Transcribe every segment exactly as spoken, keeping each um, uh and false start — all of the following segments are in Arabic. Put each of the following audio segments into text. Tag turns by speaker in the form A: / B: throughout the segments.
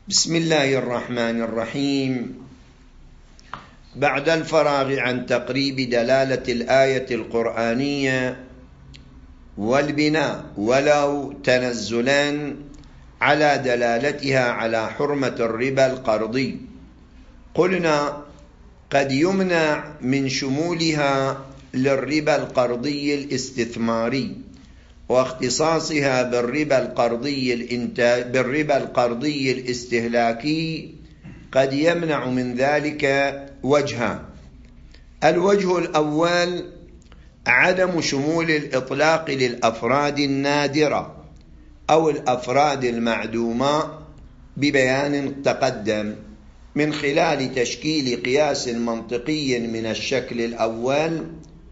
A: بسم الله الرحمن الرحيم. بعد الفراغ عن تقريب دلالة الآية القرآنية والبناء ولو تنزلا على دلالتها على حرمة الربا القرضي، قلنا قد يمنع من شمولها للربا القرضي الاستثماري واختصاصها بالربا القرضي الانتاج بالربا القرضي الاستهلاكي، قد يمنع من ذلك وجهان. الوجه الأول عدم شمول الإطلاق للأفراد النادرة أو الأفراد المعدومة ببيان تقدم من خلال تشكيل قياس منطقي من الشكل الأول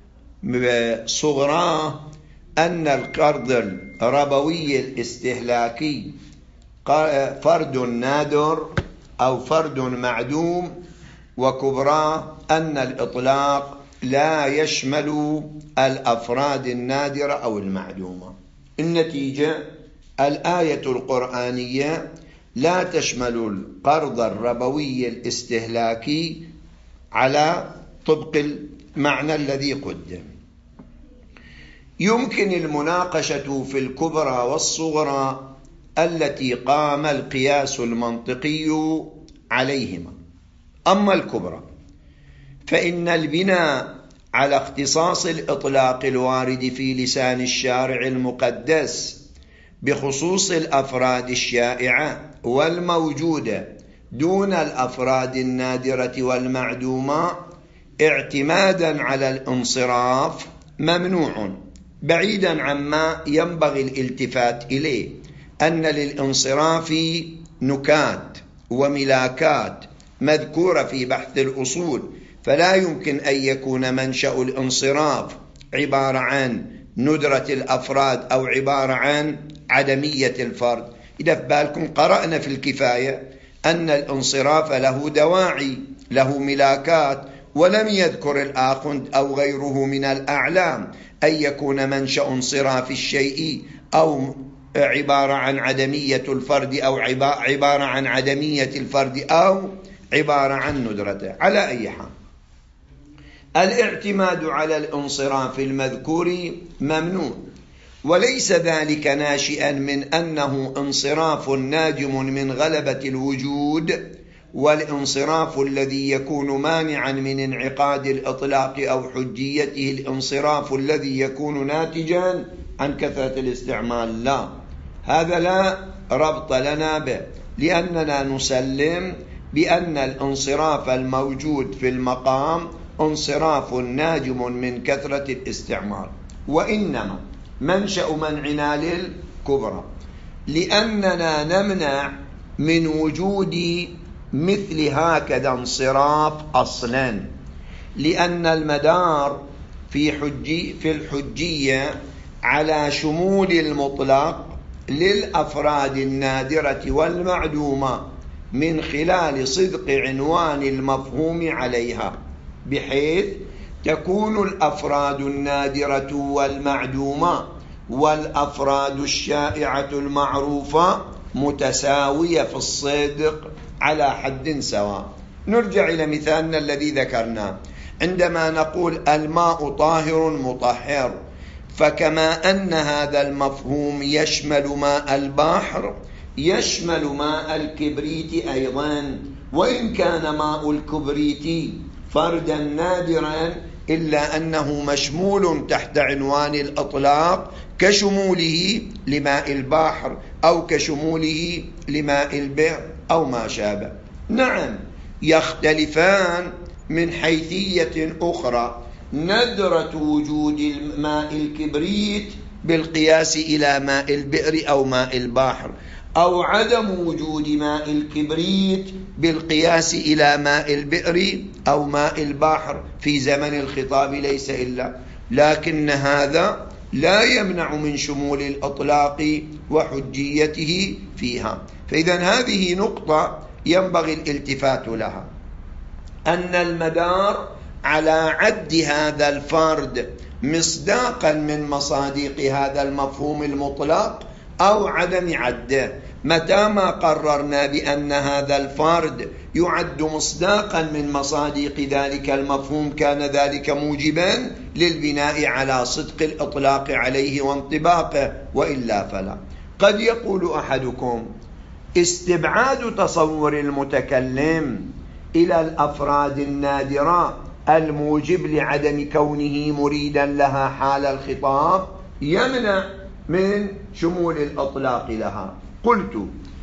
A: صغراه أن القرض الربوي الاستهلاكي فرد نادر أو فرد معدوم، وكبراه أن الإطلاق لا يشمل الأفراد النادرة أو المعدومة. النتيجة الآية القرآنية لا تشمل القرض الربوي الاستهلاكي على طبق المعنى الذي قدم. يمكن المناقشة في الكبرى والصغرى التي قام القياس المنطقي عليهما. أما الكبرى فإن البناء على اختصاص الإطلاق الوارد في لسان الشارع المقدس بخصوص الأفراد الشائعة والموجودة دون الأفراد النادرة والمعدومة اعتمادا على الانصراف ممنوع، بعيدا عما ينبغي الالتفات إليه، أن للانصراف نكات وملاكات مذكورة في بحث الأصول، فلا يمكن أن يكون منشأ الانصراف عبارة عن ندرة الأفراد أو عبارة عن عدمية الفرد. إذا في بالكم قرأنا في الكفاية أن الانصراف له دواعي، له ملاكات، ولم يذكر الآخند أو غيره من الأعلام أن يكون منشأ انصراف الشيء أو عبارة عن عدمية الفرد أو عبارة عن عدمية الفرد أو عبارة عن ندرته. على أي حال الاعتماد على الانصراف المذكور ممنوع، وليس ذلك ناشئا من أنه انصراف ناجم من غلبة الوجود، والانصراف الذي يكون مانعا من انعقاد الإطلاق أو حجيته الانصراف الذي يكون ناتجا عن كثرة الاستعمال. لا، هذا لا ربط لنا به، لأننا نسلم بأن الانصراف الموجود في المقام انصراف ناجم من كثرة الاستعمال. وإنما منشأ منعنا للكبرى لأننا نمنع من وجود مثل هكذا انصراف أصلا، لأن المدار في حجي في الحجية على شمول المطلق للأفراد النادرة والمعدومة من خلال صدق عنوان المفهوم عليها، بحيث تكون الأفراد النادرة والمعدومة والأفراد الشائعة المعروفة متساوية في الصدق على حد سواء. نرجع إلى مثالنا الذي ذكرناه عندما نقول الماء طاهر مطهر، فكما أن هذا المفهوم يشمل ماء البحر يشمل ماء الكبريت أيضا، وإن كان ماء الكبريت فردا نادرا إلا أنه مشمول تحت عنوان الإطلاق كشموله لماء البحر أو كشموله لماء البئر أو ما شابه. نعم، يختلفان من حيثية أخرى، ندرة وجود ماء الكبريت بالقياس إلى ماء البئر أو ماء البحر، أو عدم وجود ماء الكبريت بالقياس إلى ماء البئر أو ماء البحر في زمن الخطاب ليس إلا، لكن هذا لا يمنع من شمول الإطلاق وحجيته فيها. فإذا هذه نقطة ينبغي الالتفات لها، أن المدار على عد هذا الفرد مصداقا من مصادق هذا المفهوم المطلق أو عدم عده، متى ما قررنا بأن هذا الفرد يعد مصداقا من مصادق ذلك المفهوم كان ذلك موجبا للبناء على صدق الإطلاق عليه وانطباقه، وإلا فلا. قد يقول أحدكم: استبعاد تصور المتكلم إلى الأفراد النادرة الموجب لعدم كونه مريدا لها حال الخطاب يمنع من شمول الإطلاق لها. قلت: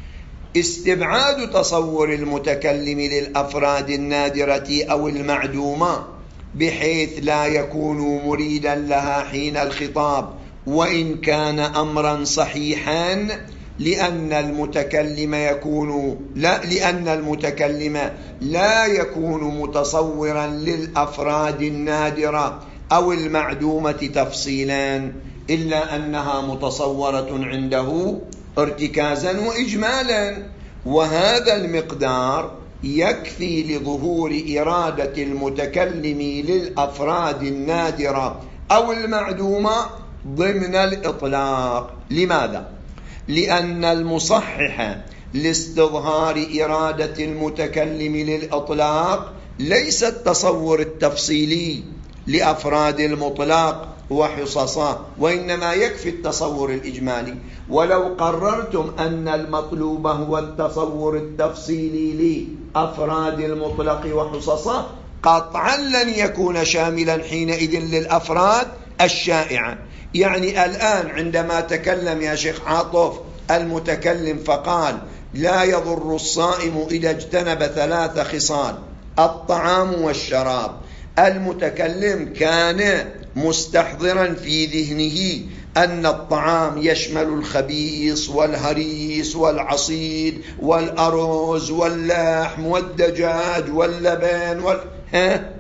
A: استبعاد تصور المتكلم للأفراد النادرة أو المعدومة بحيث لا يكون مريدا لها حين الخطاب وإن كان أمرا صحيحا، لأن المتكلم يكون لا لأن المتكلم لا يكون متصورا للأفراد النادرة أو المعدومة تفصيلا، إلا أنها متصورة عنده ارتكازا وإجمالا، وهذا المقدار يكفي لظهور إرادة المتكلم للأفراد النادرة أو المعدومة ضمن الإطلاق. لماذا؟ لأن المصحح لاستظهار إرادة المتكلم للإطلاق ليس التصور التفصيلي لأفراد المطلق وحصصه، وإنما يكفي التصور الإجمالي. ولو قررتم أن المطلوب هو التصور التفصيلي لأفراد المطلق وحصصه، قطعا لن يكون شاملا حينئذ للأفراد الشائعة. يعني الآن عندما تكلم يا شيخ عاطف المتكلم فقال: لا يضر الصائم إذا اجتنب ثلاث خصال: الطعام والشراب. المتكلم كان مستحضرا في ذهنه أن الطعام يشمل الخبيث والهريس والعصيد والأرز واللحم والدجاج واللبن وال... ها؟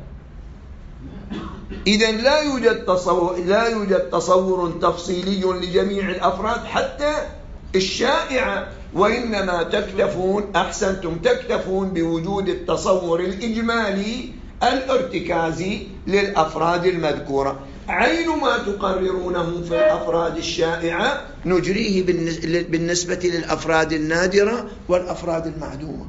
A: إذن لا يوجد تصور لا يوجد تصور تفصيلي لجميع الأفراد حتى الشائعة، وإنما تكتفون أحسنتم تكتفون بوجود التصور الإجمالي الارتكازي للأفراد المذكورة. عين ما تقررونه في الأفراد الشائعة نجريه بالنسبة للأفراد النادرة والأفراد المعدومة.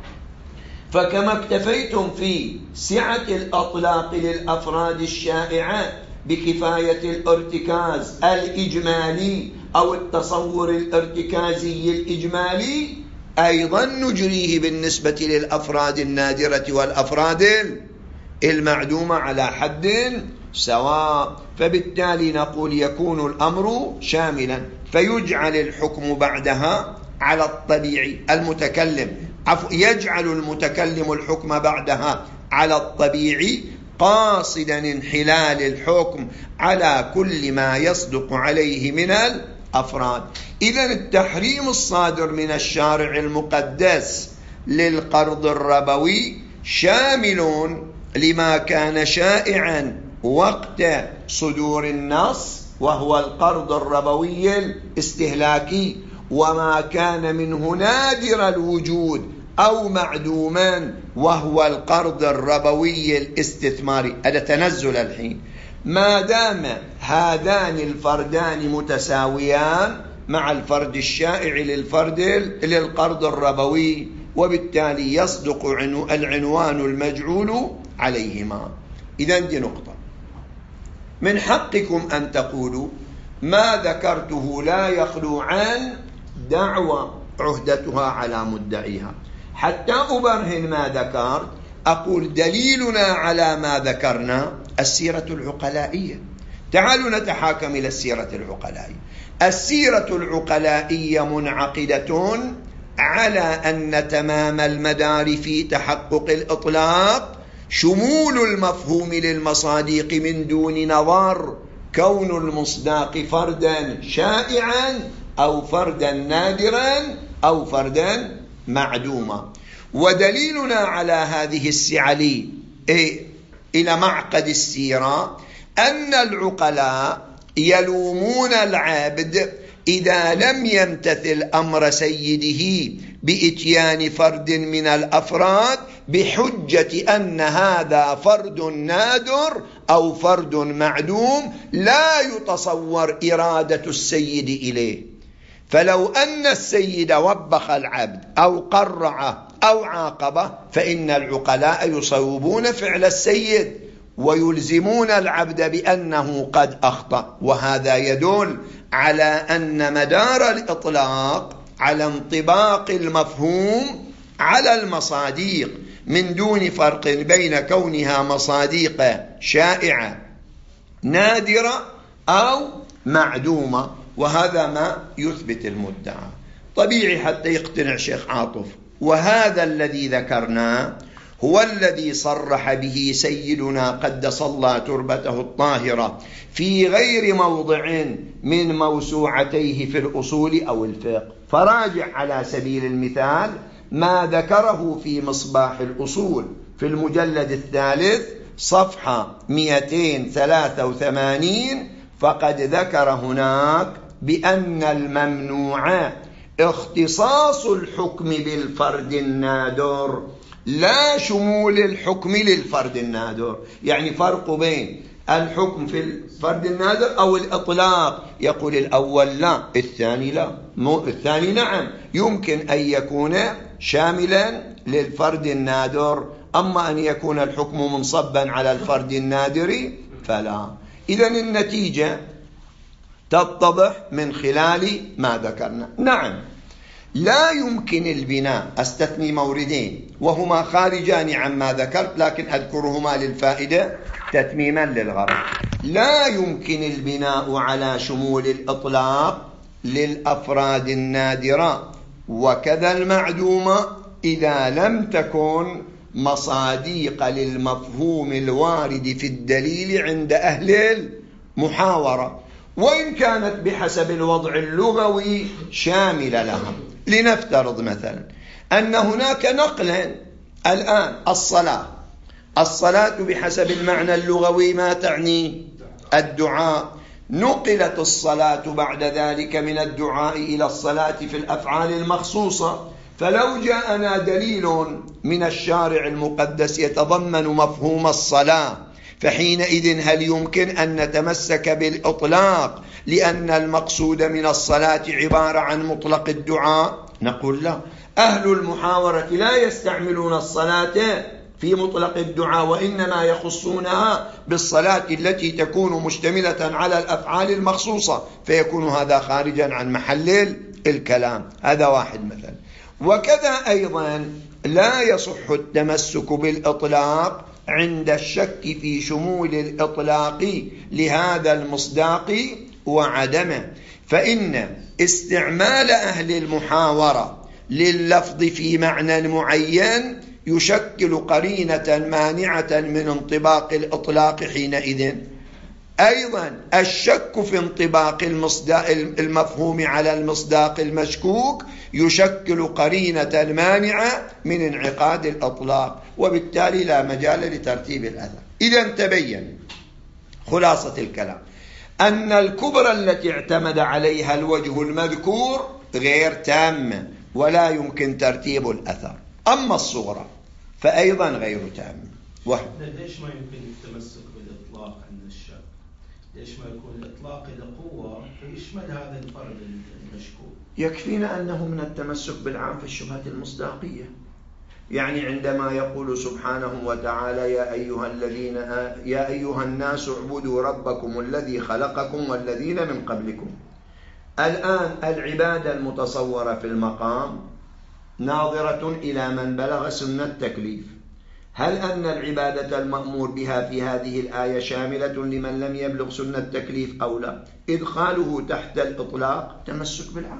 A: فكما اكتفيتم في سعة الأطلاق للأفراد الشائعة بكفاية الارتكاز الإجمالي أو التصور الارتكازي الإجمالي، أيضا نجريه بالنسبة للأفراد النادرة والأفراد المعدومة على حد سواء. فبالتالي نقول يكون الأمر شاملا، فيجعل الحكم بعدها على الطبيعي المتكلم عفو يجعل المتكلم الحكم بعدها على الطبيعي، قاصدا انحلال الحكم على كل ما يصدق عليه من الأفراد. إذن التحريم الصادر من الشارع المقدس للقرض الربوي شامل لما كان شائعا وقت صدور النص وهو القرض الربوي الاستهلاكي، وما كان منه نادر الوجود أو معدوما وهو القرض الربوي الاستثماري. هذا تنزل الحين. ما دام هذان الفردان متساويان مع الفرد الشائع للفرد للقرض الربوي، وبالتالي يصدق العنوان المجعول عليهما. إذن دي نقطة. من حقكم أن تقولوا ما ذكرته لا يخلو عن دعوى عهدتها على مدعيها. حتى أبرهن ما ذكرت أقول دليلنا على ما ذكرنا السيرة العقلائية. تعالوا نتحاكم إلى السيرة العقلائية. السيرة العقلائية منعقدة على أن تمام المدار في تحقق الإطلاق شمول المفهوم للمصادق من دون نظر كون المصداق فردا شائعا أو فردا نادرا أو فردا معدوما. ودليلنا على هذه السعة إلى معقد السيرة أن العقلاء يلومون العبد إذا لم يمتثل أمر سيده بإتيان فرد من الأفراد بحجة أن هذا فرد نادر أو فرد معدوم لا يتصور إرادة السيد إليه. فلو أن السيد وبخ العبد أو قرعه أو عاقبه فإن العقلاء يصوبون فعل السيد ويلزمون العبد بأنه قد أخطأ، وهذا يدل على أن مدار الإطلاق على انطباق المفهوم على المصاديق من دون فرق بين كونها مصاديق شائعة نادرة أو معدومة، وهذا ما يثبت المدعى. طبيعي حتى يقتنع شيخ عاطف، وهذا الذي ذكرناه هو الذي صرح به سيدنا قدس الله تربته الطاهرة في غير موضع من موسوعتيه في الأصول أو الفقه. فراجع على سبيل المثال ما ذكره في مصباح الأصول في المجلد الثالث صفحة مئتين وثلاثة وثمانين، فقد ذكر هناك بأن الممنوع اختصاص الحكم بالفرد النادر لا شمول الحكم للفرد النادر. يعني فرق بين الحكم في الفرد النادر أو الإطلاق، يقول الأول لا الثاني لا، الثاني نعم يمكن أن يكون شاملا للفرد النادر، أما أن يكون الحكم منصبا على الفرد النادر فلا. إذن النتيجة تتضح من خلال ما ذكرنا. نعم لا يمكن البناء، استثني موردين وهما خارجان عما ذكرت لكن أذكرهما للفائدة تتميما للغرض. لا يمكن البناء على شمول الإطلاق للأفراد النادرة وكذا المعدومة إذا لم تكن مصاديق للمفهوم الوارد في الدليل عند أهل المحاورة، وإن كانت بحسب الوضع اللغوي شاملة لها. لنفترض مثلا أن هناك نقلا الآن الصلاة، الصلاة بحسب المعنى اللغوي ما تعني؟ الدعاء. نقلت الصلاة بعد ذلك من الدعاء إلى الصلاة في الأفعال المخصوصة، فلو جاءنا دليل من الشارع المقدس يتضمن مفهوم الصلاة فحينئذ هل يمكن أن نتمسك بالإطلاق لأن المقصود من الصلاة عبارة عن مطلق الدعاء؟ نقول لا، أهل المحاورة لا يستعملون الصلاة في مطلق الدعاء، وإنما يخصونها بالصلاة التي تكون مشتملة على الأفعال المخصوصة، فيكون هذا خارجا عن محل الكلام. هذا واحد مثلا. وكذا أيضا لا يصح التمسك بالإطلاق عند الشك في شمول الإطلاق لهذا المصداق وعدمه، فإن استعمال أهل المحاورة لللفظ في معنى معين يشكل قرينة مانعة من انطباق الإطلاق حينئذ. أيضا الشك في انطباق المفهوم على المصداق المشكوك يشكل قرينة مانعة من انعقاد الإطلاق، وبالتالي لا مجال لترتيب الأثر. إذا تبين خلاصة الكلام أن الكبرى التي اعتمد عليها الوجه المذكور غير تامة ولا يمكن ترتيب الأثر، أما الصغرى فأيضا غير تامة. واحد،
B: ليش ما يمكن التمسك بالإطلاق عند الشك؟ ليش ما يكون الإطلاق له قوة فيشمل هذا الفرد المشكوك؟
A: يكفينا أنه من التمسك بالعام في الشبهة المصداقية. يعني عندما يقول سبحانه وتعالى يا أيها الذين يا أيها الناس اعبدوا ربكم الذي خلقكم والذين من قبلكم. الآن العبادة المتصورة في المقام ناظرة إلى من بلغ سن التكليف. هل أن العبادة المأمور بها في هذه الآية شاملة لمن لم يبلغ سن التكليف أو لا؟ إدخاله تحت الإطلاق تمسك بالعام،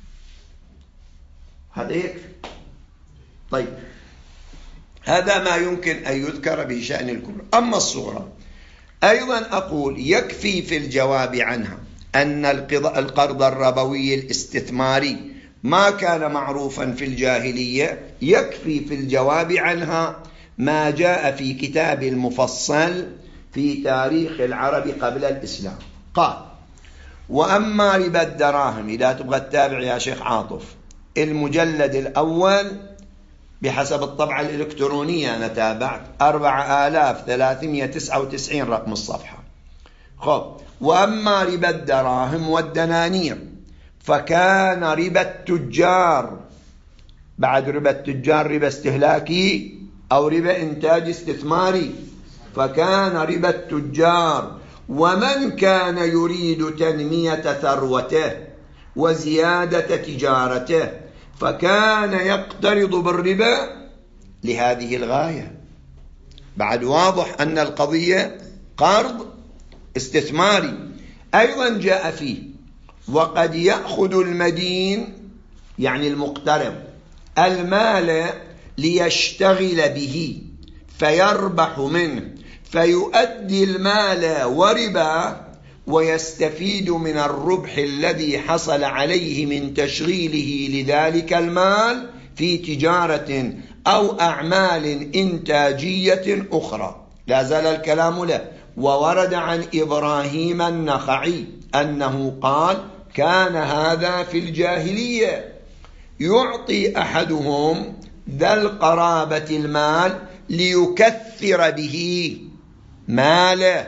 A: هذا يكفي. طيب هذا ما يمكن أن يذكر بشأن الكبرى. أما الصغرى أيضا أقول يكفي في الجواب عنها أن القرض الربوي الاستثماري ما كان معروفا في الجاهلية. يكفي في الجواب عنها ما جاء في كتاب المفصل في تاريخ العرب قبل الإسلام. قال وأما ربا الدراهم، إذا تبغى تتابع يا شيخ عاطف المجلد الأول بحسب الطبعة الإلكترونية أنا تابعت أربعة آلاف وثلاثمئة وتسعة وتسعين رقم الصفحة. خب وأما ربا الدراهم والدنانير فكان ربا التجار، بعد ربا التجار ربا استهلاكي أو ربا إنتاج استثماري، فكان ربا التجار. ومن كان يريد تنمية ثروته وزيادة تجارته فكان يقترض بالربا لهذه الغاية. بعد واضح أن القضية قرض استثماري. أيضا جاء فيه وقد يأخذ المدين يعني المقترض المال ليشتغل به فيربح منه فيؤدي المال وربا ويستفيد من الربح الذي حصل عليه من تشغيله لذلك المال في تجارة أو أعمال إنتاجية أخرى. لا زال الكلام له. وورد عن إبراهيم النخعي أنه قال كان هذا في الجاهلية، يعطي أحدهم ذا القرابة المال ليكثر به ماله.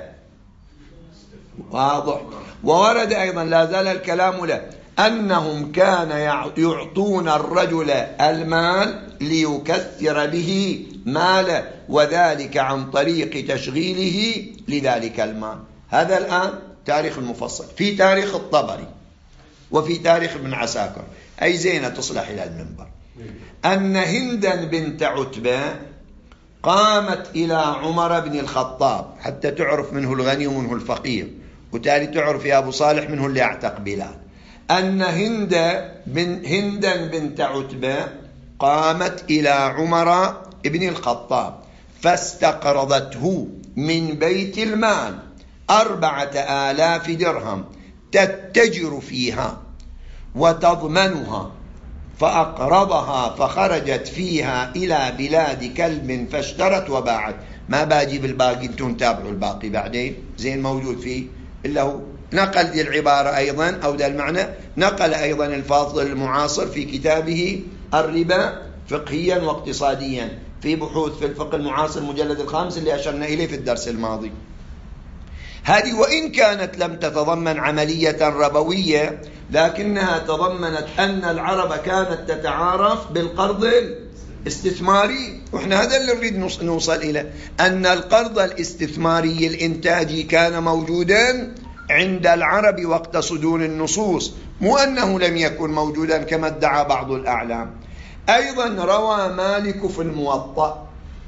A: واضح. وورد أيضا لا زال الكلام له أنهم كان يعطون الرجل المال ليكثر به ماله، وذلك عن طريق تشغيله لذلك المال. هذا الآن تاريخ المفصل في تاريخ الطبري وفي تاريخ ابن عساكر. أي زينة تصلح إلى المنبر أن هندا بنت عتبة قامت إلى عمر بن الخطاب حتى تعرف منه الغني ومنه الفقير، وتالي تعرف يا أبو صالح منه اللي يعتق بلاد. أن هند بن هندا بنت عتبة قامت إلى عمر بن الخطاب فاستقرضته من بيت المال أربعة آلاف درهم تتجر فيها وتضمنها، فأقرضها فخرجت فيها إلى بلاد كلب فاشترت وباعت. ما باجي بالباقي، انتم تابعوا الباقي بعدين زين موجود فيه إلا هو. نقل دي العبارة أيضا أو ده المعنى، نقل أيضا الفاضل المعاصر في كتابه الربا فقهيا واقتصاديا في بحوث في الفقه المعاصر المجلد الخامس اللي أشرنا إليه في الدرس الماضي. هذه وإن كانت لم تتضمن عملية ربوية لكنها تضمنت أن العرب كانت تتعارف بالقرض الاستثماري، وإحنا هذا اللي نريد نوصل إليه، أن القرض الاستثماري الإنتاجي كان موجودا عند العرب وقت صدور النصوص، مو أنه لم يكن موجودا كما ادعى بعض الأعلام. أيضا روى مالك في الموطأ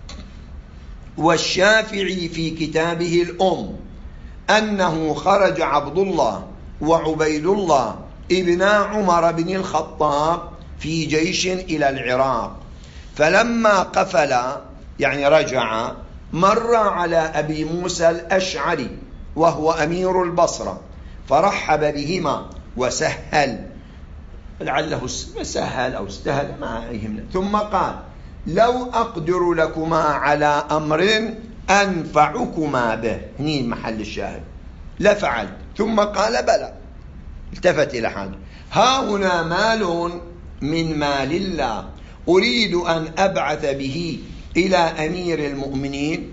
A: والشافعي في كتابه الأم أنه خرج عبد الله وعبيد الله ابن عمر بن الخطاب في جيش إلى العراق، فلما قفل يعني رجع مر على أبي موسى الأشعري وهو أمير البصرة فرحب بهما وسهل، لعله سهل أو استهل ما يهمنا، ثم قال لو أقدر لكما على أمر أنفعكما به، هني محل الشاهد، لفعل. ثم قال بلى، التفت إلى حاجة، ها هنا مال من مال الله أريد أن أبعث به إلى أمير المؤمنين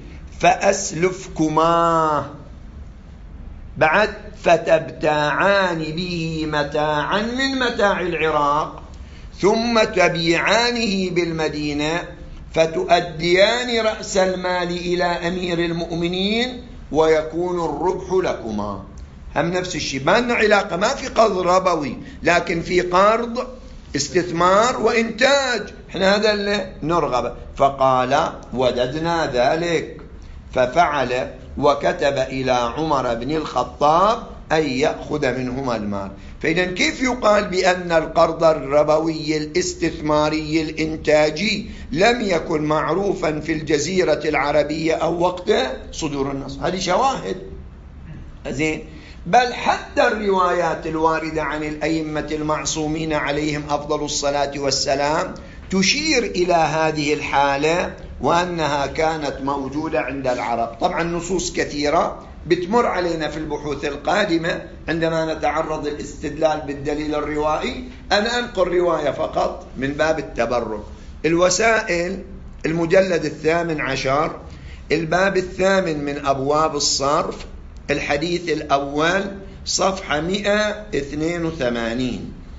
A: فأسلفكما بعد فتبتاعان به متاعا من متاع العراق ثم تبيعانه بالمدينة فتؤديان رأس المال إلى أمير المؤمنين ويكون الربح لكما. هم نفس الشيء، ما لنا علاقة، ما في قرض ربوي لكن في قرض استثمار وإنتاج، احنا هذا اللي نرغب. فقال وددنا ذلك، ففعل وكتب إلى عمر بن الخطاب أن يأخذ منهما المال. فإذا كيف يقال بأن القرض الربوي الاستثماري الإنتاجي لم يكن معروفا في الجزيرة العربية أو وقت صدور النص؟ هذه شواهد زين. بل حتى الروايات الواردة عن الأئمة المعصومين عليهم أفضل الصلاة والسلام تشير إلى هذه الحالة وأنها كانت موجودة عند العرب. طبعا نصوص كثيرة بتمر علينا في البحوث القادمة عندما نتعرض الاستدلال بالدليل الروائي. أنا أنقل رواية فقط من باب التبرك. الوسائل المجلد الثامن عشر الباب الثامن من أبواب الصرف الحديث الأول صفحة مئة واثنين وثمانين.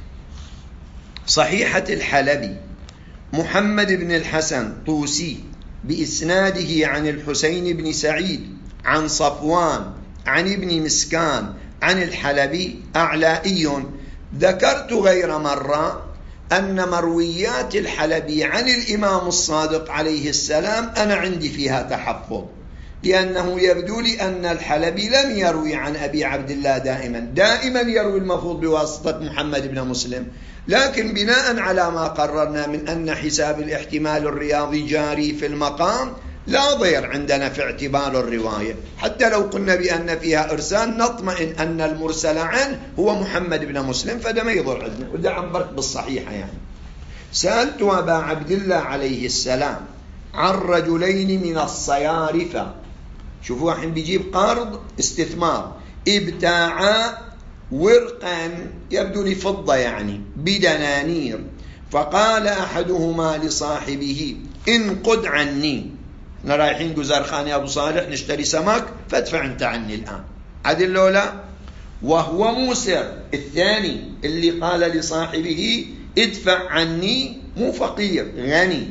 A: صحيحة الحلبي محمد بن الحسن طوسي بإسناده عن الحسين بن سعيد عن صفوان عن ابن مسكان عن الحلبي أعلائي. ذكرت غير مرة أن مرويات الحلبي عن الإمام الصادق عليه السلام أنا عندي فيها تحفظ، لأنه يبدو لي أن الحلبي لم يروي عن أبي عبد الله دائما دائما يروي المفروض بواسطة محمد بن مسلم، لكن بناء على ما قررنا من أن حساب الاحتمال الرياضي جاري في المقام لا ضير عندنا في اعتبار الرواية، حتى لو قلنا بأن فيها إرسال نطمئن أن المرسل عنه هو محمد بن مسلم، فده ما يضر عندنا، وده عبرت بالصحيحة. يعني سألت أبا عبد الله عليه السلام عن رجلين من الصيارفة، شوفوا الحين بيجيب قرض استثمار، ابتاعا ورقا يبدو لي فضة يعني بدنانير، فقال أحدهما لصاحبه انقد عني، احنا رايحين جزارخان يا أبو صالح نشتري سمك فادفع انت عني الآن، عدل لو لا؟ وهو موسر. الثاني اللي قال لصاحبه ادفع عني مو فقير غني،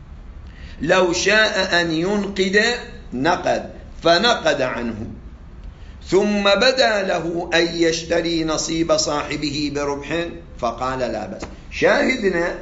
A: لو شاء أن ينقد نقد فنقد عنه، ثم بدا له أن يشتري نصيب صاحبه بربح فقال لا بأس. شاهدنا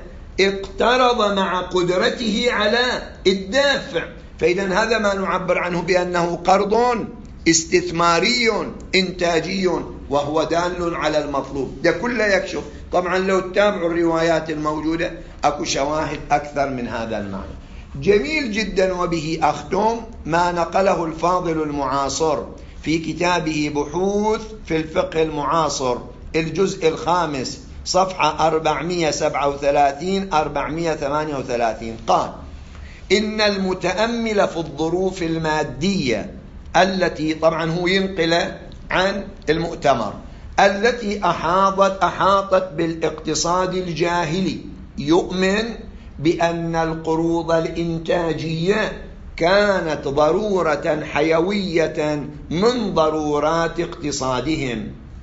A: اقترض مع قدرته على الدافع، فإذا هذا ما نعبر عنه بأنه قرض استثماري إنتاجي وهو دال على المطلوب. ده كله يكشف. طبعا لو تتابعوا الروايات الموجودة أكو شواهد أكثر من هذا المعنى. جميل جدا. وبه أختم ما نقله الفاضل المعاصر في كتابه بحوث في الفقه المعاصر الجزء الخامس صفحة أربعمئة وسبعة وثلاثين أربعمئة وثمانية وثلاثين، قال إن المتأمل في الظروف المادية التي، طبعا هو ينقل عن المؤتمر، التي أحاطت أحاطت بالاقتصاد الجاهلي، يؤمن بأن القروض الإنتاجية كانت ضرورة حيوية من ضرورات اقتصادهم.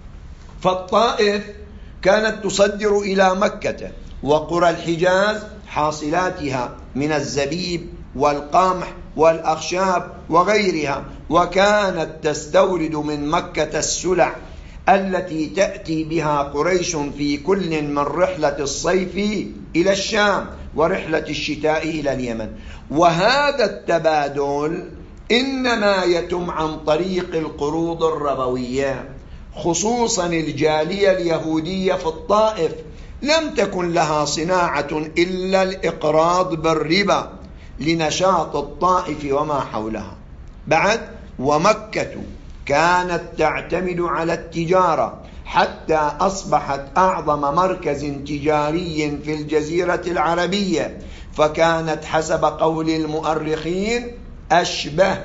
A: فالطائف كانت تصدر إلى مكة وقرى الحجاز حاصلاتها من الزبيب والقمح والأخشاب وغيرها، وكانت تستورد من مكة السلع التي تأتي بها قريش في كل من رحلة الصيف إلى الشام ورحلة الشتاء إلى اليمن. وهذا التبادل إنما يتم عن طريق القروض الربوية، خصوصا الجالية اليهودية في الطائف لم تكن لها صناعة إلا الإقراض بالربا لنشاط الطائف وما حولها. بعد ومكة كانت تعتمد على التجارة حتى أصبحت أعظم مركز تجاري في الجزيرة العربية، فكانت حسب قول المؤرخين أشبه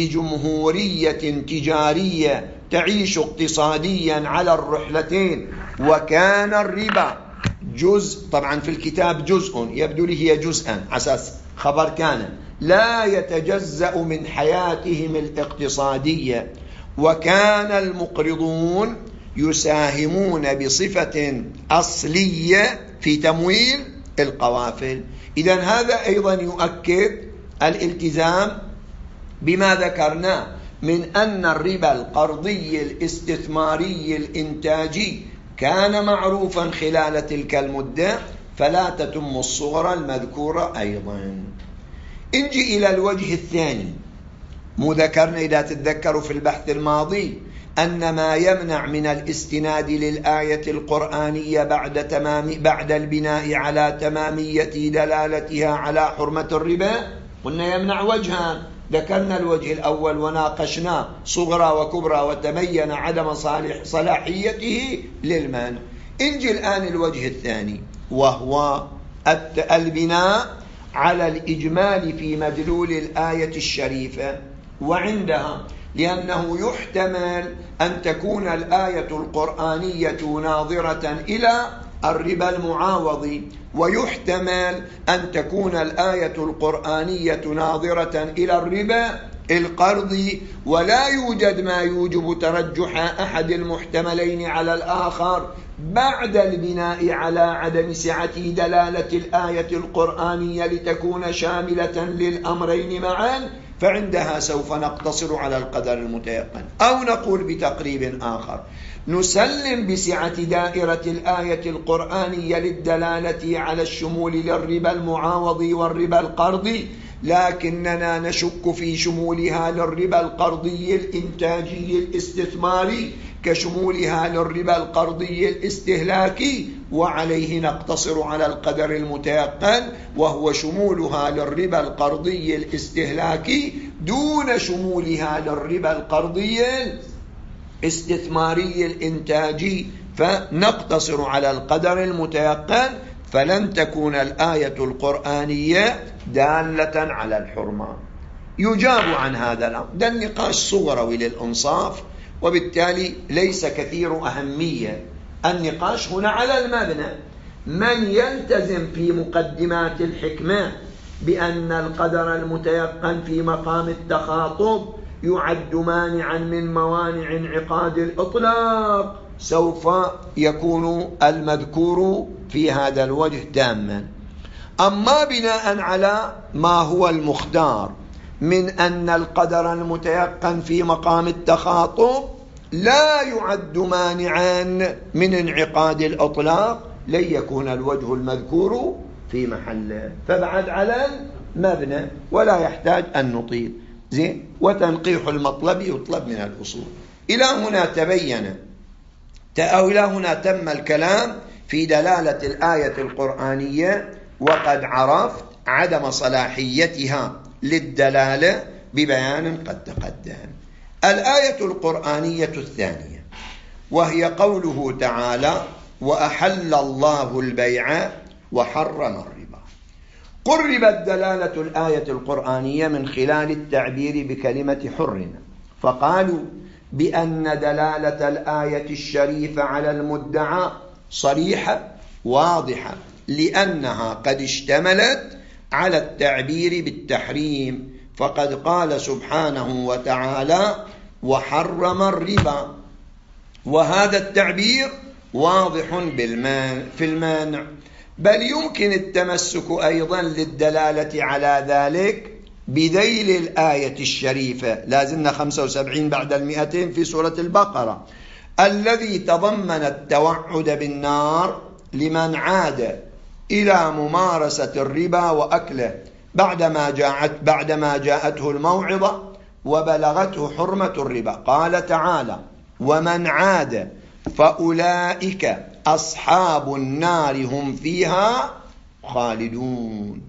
A: بجمهورية تجارية تعيش اقتصاديا على الرحلتين. وكان الربا جزء، طبعا في الكتاب جزء يبدو لي هي جزءا أساس خبر كان، لا يتجزأ من حياتهم الاقتصادية. وكان المقرضون يساهمون بصفة أصلية في تمويل القوافل. إذن هذا أيضا يؤكد الالتزام بما ذكرنا من أن الربا القرضي الاستثماري الإنتاجي كان معروفا خلال تلك المدة، فلا تتم الصورة المذكورة أيضا. انجي إلى الوجه الثاني. مو ذكرنا إذا تتذكروا في البحث الماضي أن ما يمنع من الاستناد للآية القرآنية بعد تمام بعد البناء على تمامية دلالتها على حرمة الربا، قلنا يمنع وجهان، ذكرنا الوجه الأول وناقشناه صغرى وكبرى وتبين عدم صالح صلاحيته للمانع. انجي الآن الوجه الثاني، وهو البناء على الإجمال في مدلول الآية الشريفة. وعندها لأنه يحتمل أن تكون الآية القرآنية ناظرة إلى الربا المعاوض، ويحتمل أن تكون الآية القرآنية ناظرة إلى الربا القرض، ولا يوجد ما يوجب ترجح أحد المحتملين على الآخر بعد البناء على عدم سعة دلالة الآية القرآنية لتكون شاملة للأمرين معا، فعندها سوف نقتصر على القدر المتيقن. أو نقول بتقريب آخر: نسلم بسعة دائرة الآية القرآنية للدلالة على الشمول للربا المعاوضي والربا القرضي، لكننا نشك في شمولها للربا القرضي الإنتاجي الاستثماري كشمولها للربا القرضي الاستهلاكي، وعليه نقتصر على القدر المتيقن، وهو شمولها للربا القرضي الاستهلاكي دون شمولها للربا القرضي الاستثماري الإنتاجي، فنقتصر على القدر المتيقن، فلن تكون الآية القرآنية دالة على الحرمة. يجاب عن هذا الأمر. ده النقاش صغروي للإنصاف، وبالتالي ليس كثير أهمية. النقاش هنا على المبنى: من يلتزم في مقدمات الحكمة بأن القدر المتيقن في مقام التخاطب يعد مانعا من موانع انعقاد الإطلاق، سوف يكون المذكور في هذا الوجه تاما. أما بناء على ما هو المختار من أن القدر المتيقن في مقام التخاطب لا يعد مانعا من انعقاد الإطلاق، لن يكون الوجه المذكور في محله، فبعد على المبنى ولا يحتاج أن نطيل. زين. وتنقيح المطلب يطلب من الأصول. إلى هنا تبين أو إلى هنا تم الكلام في دلالة الآية القرآنية، وقد عرفت عدم صلاحيتها للدلالة ببيان قد تقدم. الآية القرآنية الثانية وهي قوله تعالى: وأحل الله البيع وحرم الربا. قربت دلالة الآية القرآنية من خلال التعبير بكلمة حرم، فقالوا بأن دلالة الآية الشريفة على المدعى صريحة واضحة، لأنها قد اشتملت على التعبير بالتحريم، فقد قال سبحانه وتعالى: وحرم الربا، وهذا التعبير واضح في المانع، بل يمكن التمسك أيضا للدلالة على ذلك بذيل الآية الشريفة، لازلنا خمسة وسبعين بعد المئتين في سورة البقرة، الذي تضمن التوعد بالنار لمن عاد إلى ممارسة الربا وأكله بعدما جاءت بعدما جاءته الموعظة وبلغته حرمة الربا. قال تعالى: ومن عاد فأولئك أصحاب النار هم فيها خالدون.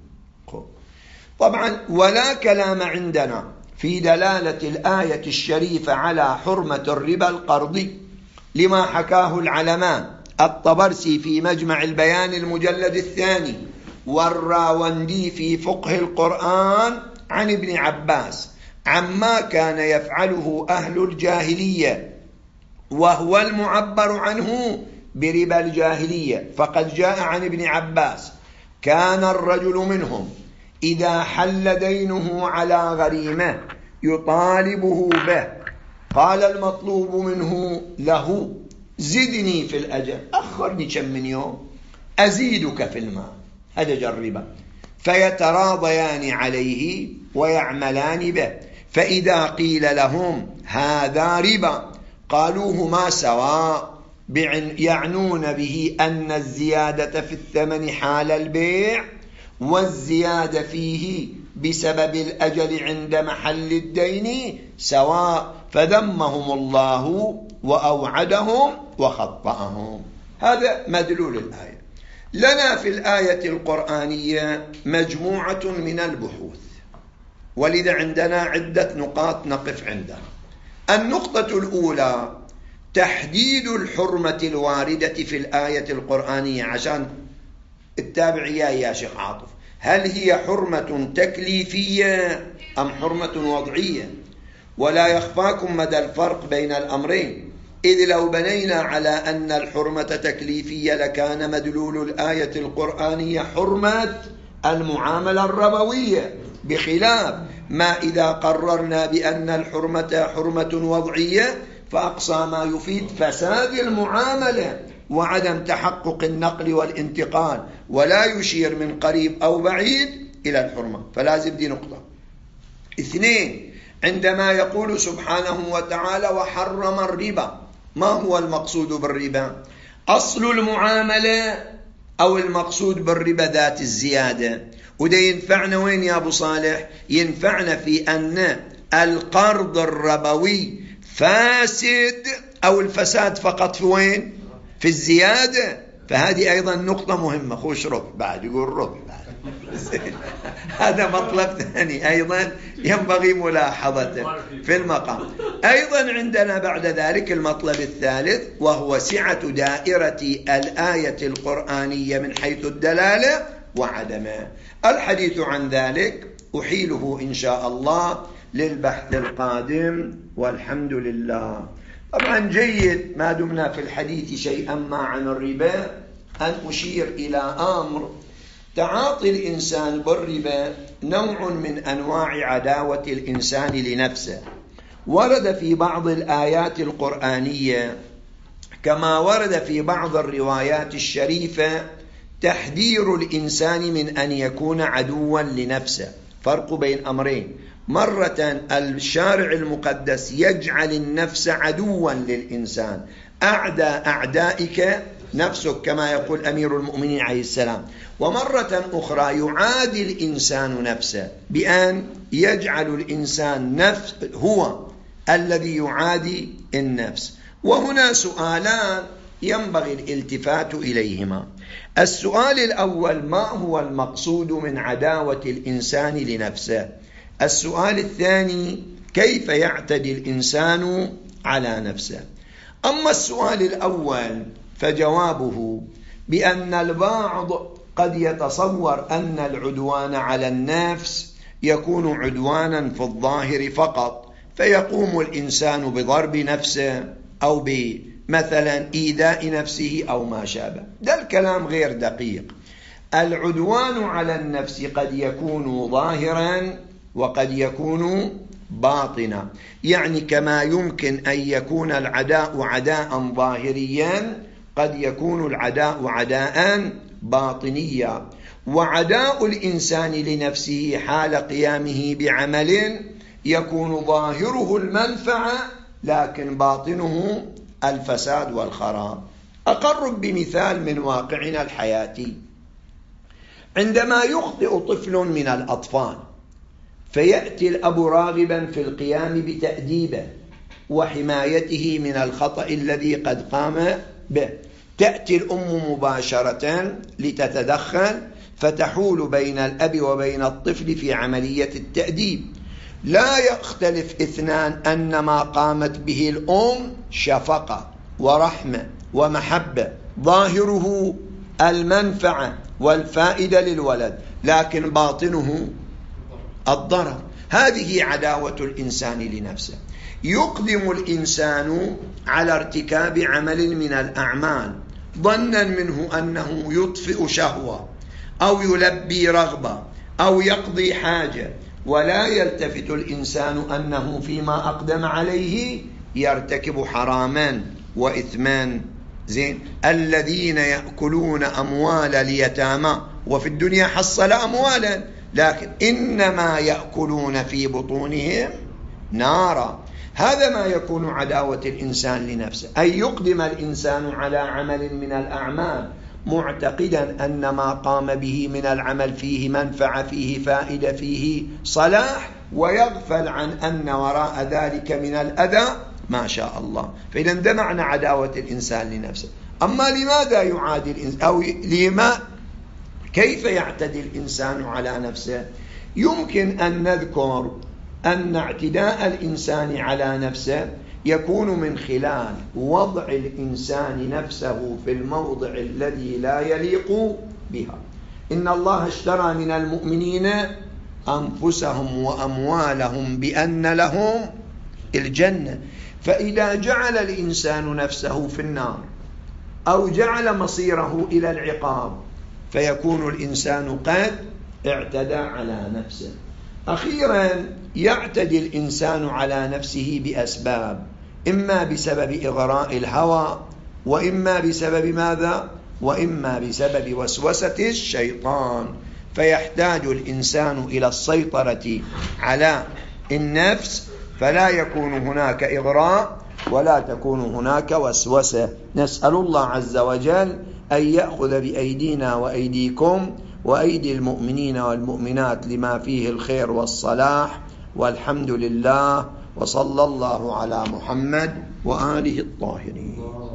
A: طبعا ولا كلام عندنا في دلالة الآية الشريفة على حرمة الربا القرضي لما حكاه العلمان الطبرسي في مجمع البيان المجلد الثاني، والراوندي في فقه القرآن عن ابن عباس، عما كان يفعله أهل الجاهلية، وهو المعبر عنه بربا الجاهلية. فقد جاء عن ابن عباس: كان الرجل منهم إذا حل دينه على غريمة يطالبه به، قال المطلوب منه له: زدني في الأجل، أخرني كم من يوم أزيدك في المال، هذا الربا. فيتراضيان عليه ويعملان به، فإذا قيل لهم هذا ربا قالوا هما سواء، يعنون به أن الزيادة في الثمن حال البيع والزيادة فيه بسبب الأجل عند محل الدين سواء، فذمهم الله وأوعدهم وخطأهم. هذا مدلول الآية. لنا في الآية القرآنية مجموعة من البحوث، ولذا عندنا عدة نقاط نقف عندها. النقطة الأولى تحديد الحرمة الواردة في الآية القرآنية، عشان التابعية يا شيخ عاطف، هل هي حرمة تكليفية أم حرمة وضعية؟ ولا يخفاكم مدى الفرق بين الأمرين، إذ لو بنينا على أن الحرمة تكليفية لكان مدلول الآية القرآنية حرمة المعاملة الربوية، بخلاف ما إذا قررنا بأن الحرمة حرمة وضعية فأقصى ما يفيد فساد المعاملة وعدم تحقق النقل والانتقال، ولا يشير من قريب أو بعيد إلى الحرمة. فلازم دي نقطة. اثنين، عندما يقول سبحانه وتعالى وحرم الربا، ما هو المقصود بالربا؟ أصل المعاملة أو المقصود بالربا ذات الزيادة. وده ينفعنا وين يا أبو صالح؟ ينفعنا في أن القرض الربوي فاسد، أو الفساد فقط في وين؟ في الزيادة. فهذه أيضا نقطة مهمة. خوش ربع بعد، يقول ربع بعد. هذا مطلب ثاني أيضا ينبغي ملاحظته في المقام. أيضا عندنا بعد ذلك المطلب الثالث، وهو سعة دائرة الآية القرآنية من حيث الدلالة وعدمه. الحديث عن ذلك أحيله إن شاء الله للبحث القادم، والحمد لله. طبعا جيد ما دمنا في الحديث شيئا ما عن الربا أن أشير إلى أمر. تعاطي الإنسان بالربا نوع من أنواع عداوة الإنسان لنفسه. ورد في بعض الآيات القرآنية كما ورد في بعض الروايات الشريفة تحذير الإنسان من أن يكون عدوا لنفسه. فرق بين أمرين: مرة الشارع المقدس يجعل النفس عدوا للإنسان، أعدى أعدائك نفسك كما يقول أمير المؤمنين عليه السلام. ومرة أخرى يعادي الإنسان نفسه بأن يجعل الإنسان نفس هو الذي يعادي النفس. وهنا سؤالان ينبغي الالتفات إليهما. السؤال الأول: ما هو المقصود من عداوة الإنسان لنفسه؟ السؤال الثاني: كيف يعتدي الإنسان على نفسه؟ أما السؤال الأول فجوابه بأن البعض قد يتصور أن العدوان على النفس يكون عدوانا في الظاهر فقط، فيقوم الإنسان بضرب نفسه أو بمثلا إيذاء نفسه أو ما شابه. ده الكلام غير دقيق. العدوان على النفس قد يكون ظاهرا وقد يكون باطنا. يعني كما يمكن أن يكون العداء عداء ظاهريا قد يكون العداء عداء باطنيا. وعداء الإنسان لنفسه حال قيامه بعمل يكون ظاهره المنفعة لكن باطنه الفساد والخراب. أقرب بمثال من واقعنا الحياتي. عندما يخطئ طفل من الأطفال فيأتي الأب راغبا في القيام بتأديبه وحمايته من الخطأ الذي قد قام به، تأتي الأم مباشرة لتتدخل فتحول بين الأب وبين الطفل في عملية التأديب. لا يختلف اثنان أن ما قامت به الأم شفقة ورحمة ومحبة، ظاهره المنفعة والفائدة للولد، لكن باطنه الضرر. هذه عداوة الإنسان لنفسه. يقدم الإنسان على ارتكاب عمل من الأعمال ظنا منه أنه يطفئ شهوة أو يلبي رغبة أو يقضي حاجة، ولا يلتفت الإنسان أنه فيما أقدم عليه يرتكب حراما وإثما. زين، الذين يأكلون أموال اليتامى وفي الدنيا حصل أموالا لكن إنما يأكلون في بطونهم نارا. هذا ما يكون عداوة الإنسان لنفسه، أن يقدم الإنسان على عمل من الأعمال معتقدا أن ما قام به من العمل فيه منفعة، فيه فائدة، فيه صلاح، ويغفل عن أن وراء ذلك من الأذى ما شاء الله. فإذا ده معنى عداوة الإنسان لنفسه. أما لماذا يعادي الإنسان أو لما كيف يعتدي الإنسان على نفسه؟ يمكن أن نذكر أن اعتداء الإنسان على نفسه يكون من خلال وضع الإنسان نفسه في الموضع الذي لا يليق بها. إن الله اشترى من المؤمنين أنفسهم وأموالهم بأن لهم الجنة. فإذا جعل الإنسان نفسه في النار أو جعل مصيره إلى العقاب فيكون الإنسان قد اعتدى على نفسه. أخيرا يعتدي الإنسان على نفسه بأسباب، إما بسبب إغراء الهوى، وإما بسبب ماذا؟ وإما بسبب وسوسة الشيطان. فيحتاج الإنسان إلى السيطرة على النفس، فلا يكون هناك إغراء ولا تكون هناك وسوسة. نسأل الله عز وجل أن يأخذ بأيدينا وأيديكم وأيدي المؤمنين والمؤمنات لما فيه الخير والصلاح، والحمد لله، وصلى الله على محمد وآله الطاهرين.